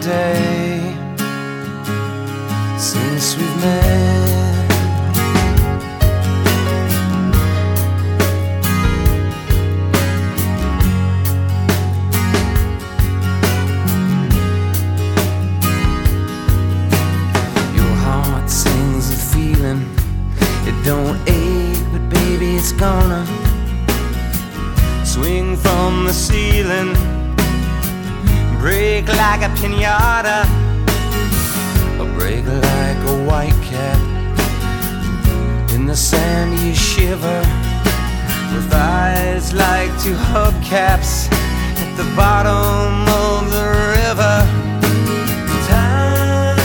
day since we've met. Your heart sings a feeling, it don't ache, but baby it's gonna swing from the ceiling, break like a piñata, or break like a white cat. In the sand you shiver, with eyes like two hubcaps at the bottom of the river. Time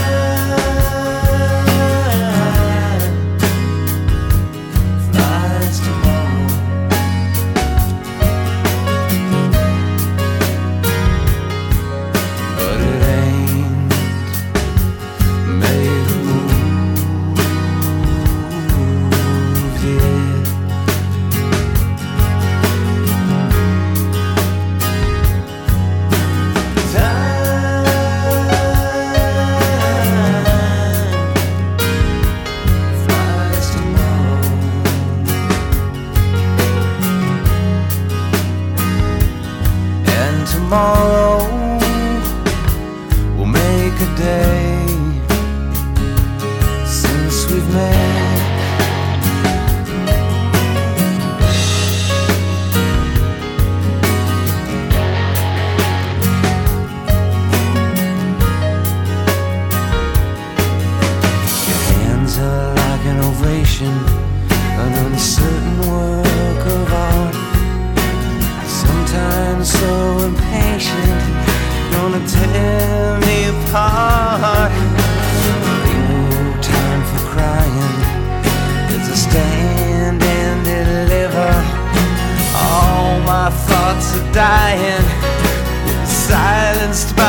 flies tomorrow, but it ain't made a move yet. Time flies tomorrow, and tomorrow we'll make a day since we've met. Your hands are like an ovation, an uncertain work of art. Sometimes so impatient, gonna tear me apart. Ain't no time for crying, it's a stand and deliver. All my thoughts are dying, silenced by